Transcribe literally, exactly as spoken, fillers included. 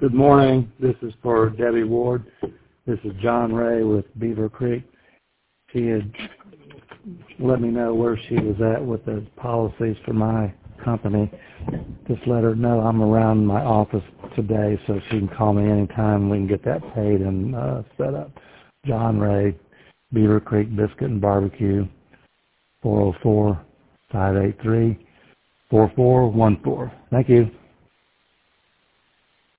Good morning. This is for Debbie Ward. This is John Ray with Beaver Creek. She had let me know where she was at with the policies for my company. Just let her know I'm around my office today so she can call me anytime. We can get that paid and uh, set up. John Ray, Beaver Creek Biscuit and Barbecue, four oh four, five eight three, four four one four. Thank you.